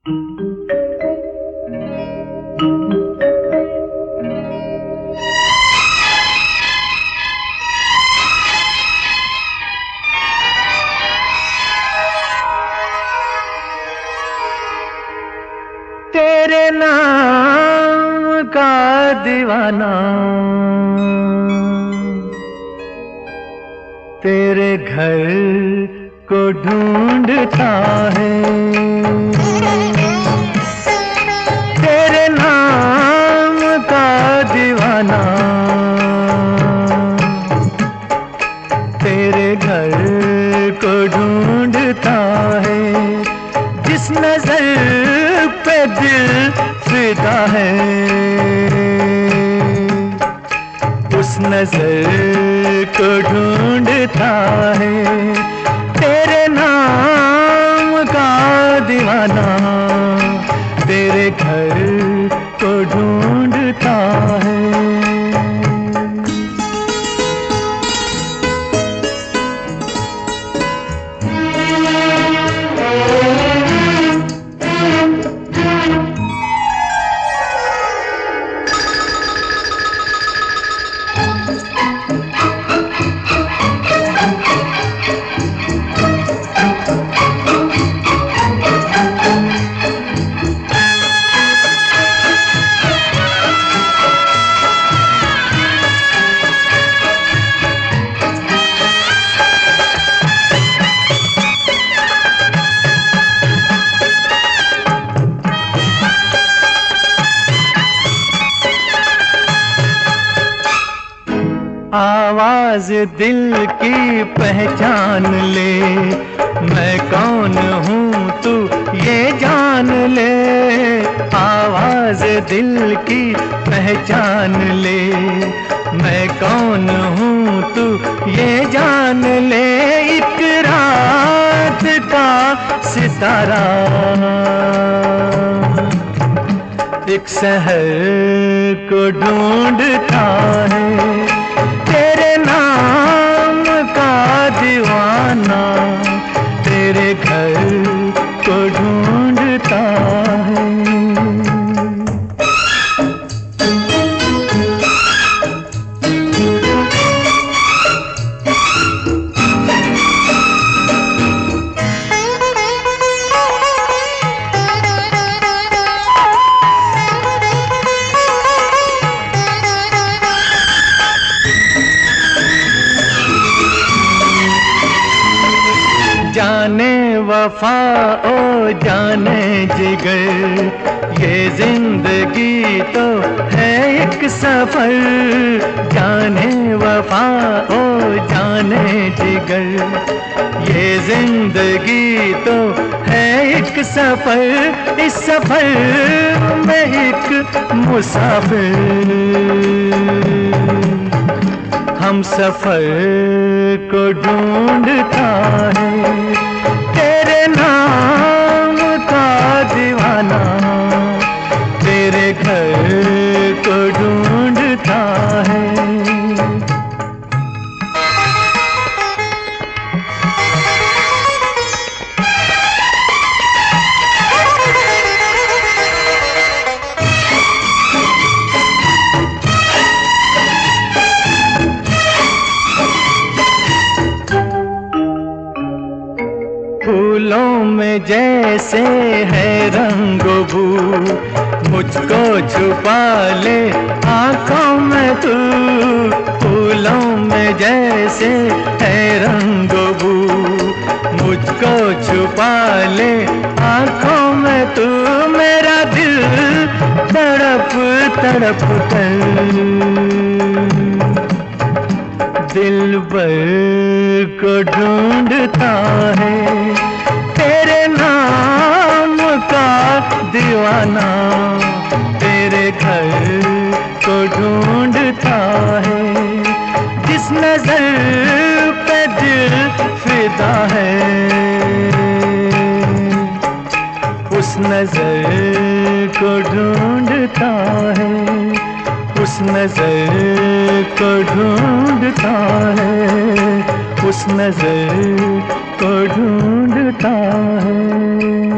तेरे नाम का दीवाना तेरे घर को ढूंढता है। तेरे नाम का दीवाना तेरे घर को ढूंढता है। जिस नजर पे दिल फिदा है उस नजर को ढूंढता है। तेरे नाम का दीवाना तेरे घर को ढूंढता है। आवाज दिल की पहचान ले, मैं कौन हूँ तू ये जान ले। आवाज दिल की पहचान ले, मैं कौन हूँ तू ये जान ले। एक रात का सितारा एक शहर को ढूंढता है। तेरे नाम का दीवाना तेरे घर को ढूंढता है। जाने वफा ओ जाने जिगर, ये जिंदगी तो है एक सफर। जाने वफा ओ जाने जिगर, ये जिंदगी तो है एक सफर। इस सफर में एक मुसाफिर हम सफर को ढूंढता है। तेरे नाम का दीवाना तेरे घर को ढूंढता है। फूलों में जैसे है रंगो बू, मुझको छुपा ले आँखों में तू। फूलों में जैसे है रंगो बू, मुझको छुपा ले आँखों में तू। मेरा दिल तड़प तड़प कर दिलबर को ढूंढता है। तेरे नाम का दीवाना तेरे घर को ढूंढता है। जिस नजर पे दिल फिदा है उस नजर को ढूंढता है। उस नजर को ढूंढता है। उस नजर को ढूंढता है।